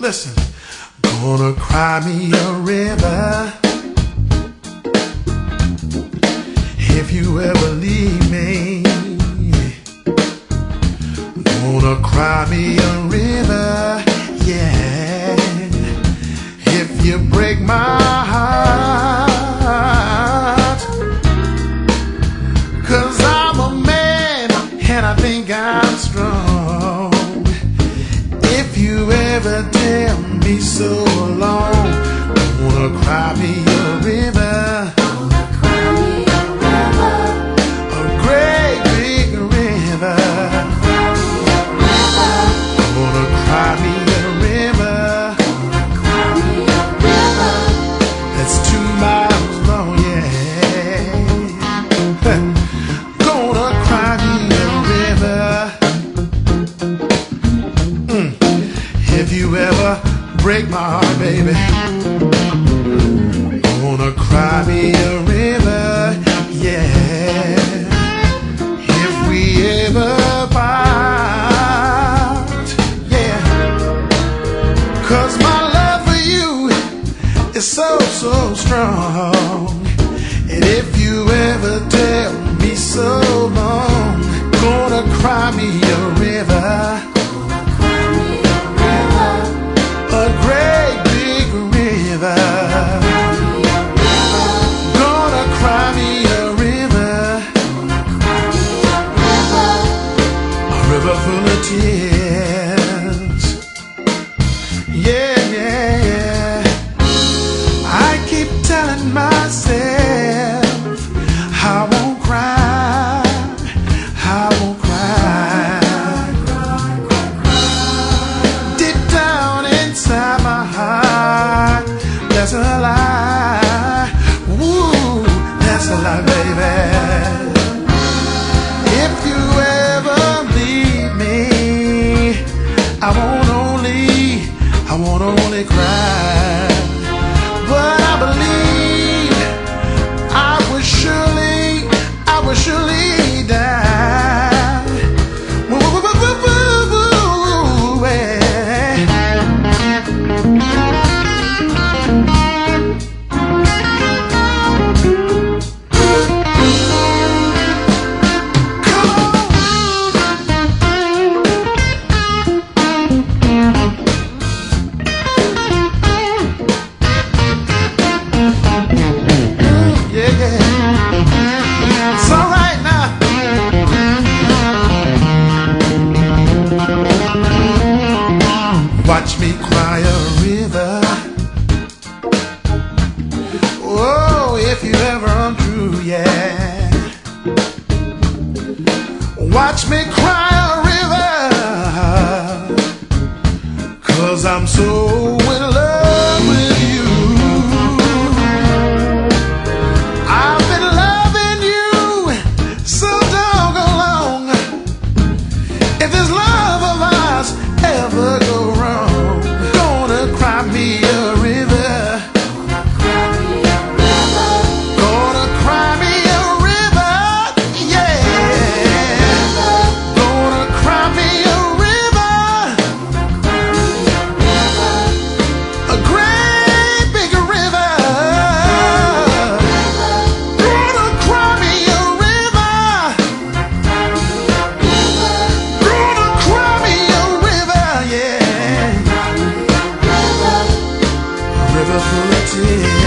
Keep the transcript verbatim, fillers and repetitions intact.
Listen, gonna cry me a river if you ever leave me. Gonna cry me a river, yeah, if you break my heart. 'Cause I'm a man and I think I'm strong. If you ever tell me so long, gonna cry me a river, Gonna cry me a river, a great big river. Gonna cry me a river, Gonna cry me a river, that's two miles long, yeah. Gonna cry me a river, mm. If you ever break my heart, baby, gonna cry me a river, yeah. If we ever part, yeah. 'Cause my love for you is so, so strong. And if you ever tell me so long, gonna cry me a river, Gonna cry me a river, a great big river. Gonna cry me a river, Gonna cry me a river, a river full of tears. Yeah, yeah, yeah. I keep telling myself I won't cry, I won't cry. Deep down inside my heart, that's a lie. Ooh, that's a lie, baby. If you ever leave me, I won't only, I won't only cry, but I believe I will surely, I will surely die. Woo, woo, woo, woo, woo, woo, yeah. Yeah, yeah. It's all right now. Watch me cry a river. Oh, if you ever untrue, yeah. Watch me cry a river, 'cause I'm so in love with you. I've been loving you so doggone long. If this love of ours ever go wrong, gonna cry me a river, Gonna cry me a river, gonna cry me a river, yeah. Gonna cry me a river, a great big river. Gonna cry me a river, gonna cry me a river, yeah. A river full of tears.